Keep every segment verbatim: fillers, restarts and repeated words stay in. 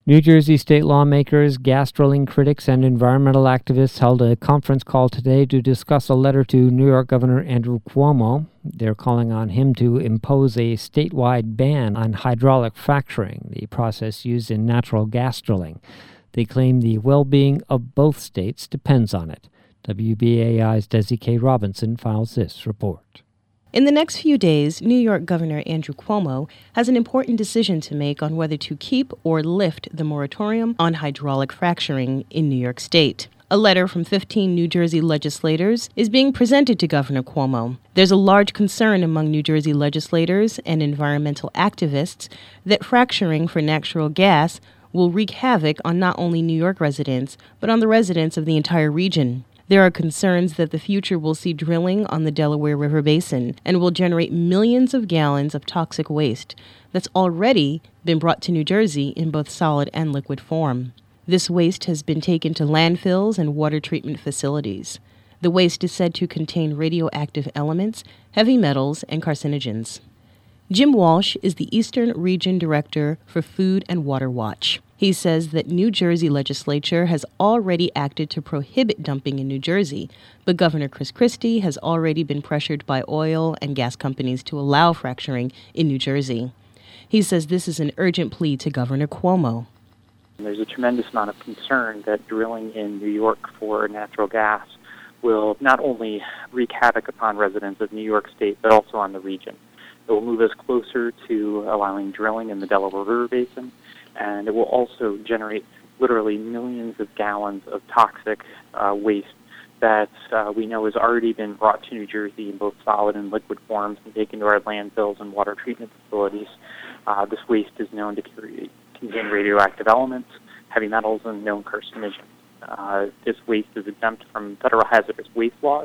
New Jersey state lawmakers, gas drilling critics, and environmental activists held a conference call today to discuss a letter to New York Governor Andrew Cuomo. They're calling on him to impose a statewide ban on hydraulic fracturing, the process used in natural gas drilling. They claim the well-being of both states depends on it. W B A I's Desi K. Robinson files this report. In the next few days, New York Governor Andrew Cuomo has an important decision to make on whether to keep or lift the moratorium on hydraulic fracturing in New York State. A letter from fifteen New Jersey legislators is being presented to Governor Cuomo. There's a large concern among New Jersey legislators and environmental activists that fracturing for natural gas will wreak havoc on not only New York residents, but on the residents of the entire region. There are concerns that the future will see drilling on the Delaware River Basin and will generate millions of gallons of toxic waste that's already been brought to New Jersey in both solid and liquid form. This waste has been taken to landfills and water treatment facilities. The waste is said to contain radioactive elements, heavy metals, and carcinogens. Jim Walsh is the Eastern Region Director for Food and Water Watch. He says that New Jersey legislature has already acted to prohibit dumping in New Jersey, but Governor Chris Christie has already been pressured by oil and gas companies to allow fracturing in New Jersey. He says this is an urgent plea to Governor Cuomo. There's a tremendous amount of concern that drilling in New York for natural gas will not only wreak havoc upon residents of New York State, but also on the region. It will move us closer to allowing drilling in the Delaware River Basin, and it will also generate literally millions of gallons of toxic uh, waste that uh, we know has already been brought to New Jersey in both solid and liquid forms and taken to our landfills and water treatment facilities. Uh, this waste is known to carry, contain radioactive elements, heavy metals, and known carcinogens. Uh, this waste is exempt from federal hazardous waste laws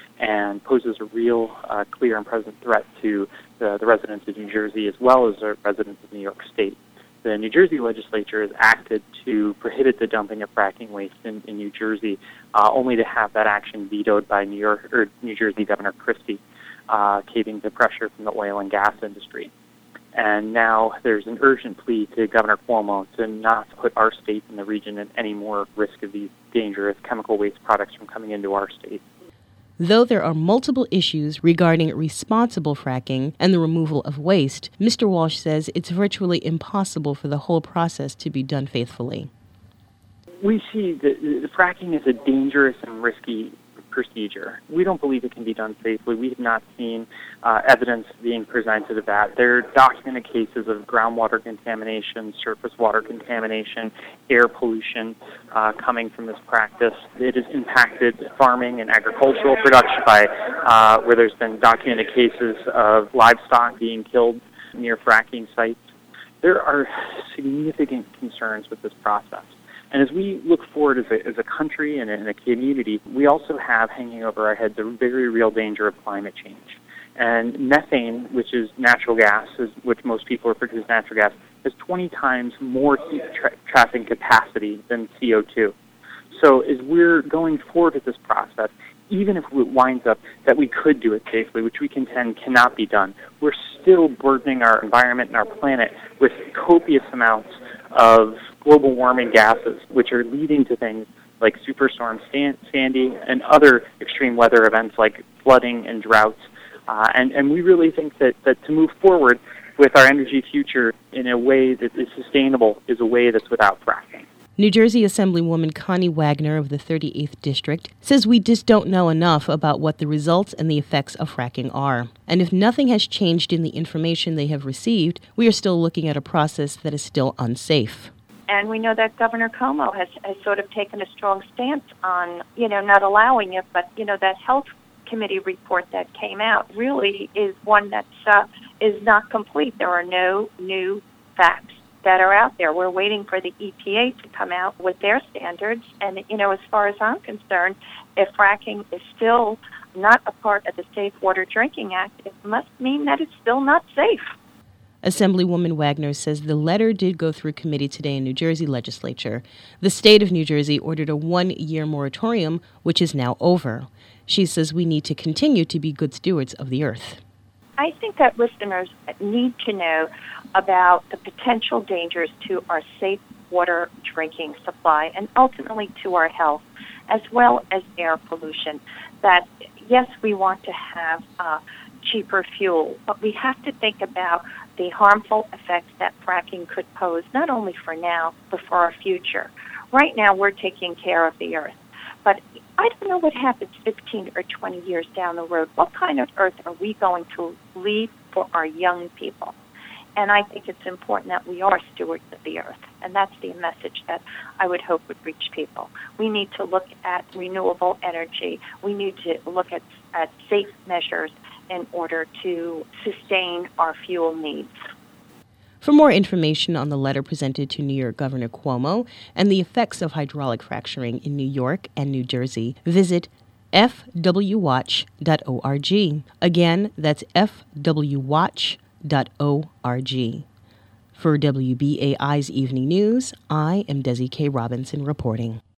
and poses a real, uh, clear and present threat to the, the residents of New Jersey as well as the residents of New York State. The New Jersey legislature has acted to prohibit the dumping of fracking waste in, in New Jersey, uh, only to have that action vetoed by New York or New Jersey Governor Christie, uh, caving to pressure from the oil and gas industry. And now there's an urgent plea to Governor Cuomo to not put our state and the region at any more risk of these dangerous chemical waste products from coming into our state. Though there are multiple issues regarding responsible fracking and the removal of waste, Mister Walsh says it's virtually impossible for the whole process to be done faithfully. We see that the fracking is a dangerous and risky procedure. We don't believe it can be done safely. We have not seen uh, evidence being presented of that. There are documented cases of groundwater contamination, surface water contamination, air pollution uh, coming from this practice. It has impacted farming and agricultural production by uh, where there's been documented cases of livestock being killed near fracking sites. There are significant concerns with this process. And as we look forward as a, as a country and in a community, we also have hanging over our heads a very real danger of climate change. And methane, which is natural gas, is, which most people refer to as natural gas, has twenty times more heat tra- trapping capacity than C O two. So as we're going forward with this process, even if it winds up that we could do it safely, which we contend cannot be done, we're still burdening our environment and our planet with copious amounts of global warming gases, which are leading to things like Superstorm Stan- Sandy and other extreme weather events like flooding and droughts. Uh, and, and we really think that, that to move forward with our energy future in a way that is sustainable is a way that's without fracking. New Jersey Assemblywoman Connie Wagner of the thirty-eighth District says we just don't know enough about what the results and the effects of fracking are. And if nothing has changed in the information they have received, we are still looking at a process that is still unsafe. And we know that Governor Cuomo has, has sort of taken a strong stance on, you know, not allowing it, but, you know, that health committee report that came out really is one that uh, is not complete. There are no new facts that are out there. We're waiting for the E P A to come out with their standards. And, you know, as far as I'm concerned, if fracking is still not a part of the Safe Water Drinking Act, it must mean that it's still not safe. Assemblywoman Wagner says the letter did go through committee today in New Jersey legislature. The state of New Jersey ordered a one-year moratorium, which is now over. She says we need to continue to be good stewards of the earth. I think that listeners need to know about the potential dangers to our safe water drinking supply and ultimately to our health, as well as air pollution. That, yes, we want to have uh, cheaper fuel, but we have to think about the harmful effects that fracking could pose, not only for now, but for our future. Right now, we're taking care of the earth, but I don't know what happens fifteen or twenty years down the road. What kind of earth are we going to leave for our young people? And I think it's important that we are stewards of the earth, and that's the message that I would hope would reach people. We need to look at renewable energy. We need to look at, at safe measures in order to sustain our fuel needs. For more information on the letter presented to New York Governor Cuomo and the effects of hydraulic fracturing in New York and New Jersey, visit f w watch dot org. Again, that's f w watch dot org. For W B A I's Evening News, I am Desi K. Robinson reporting.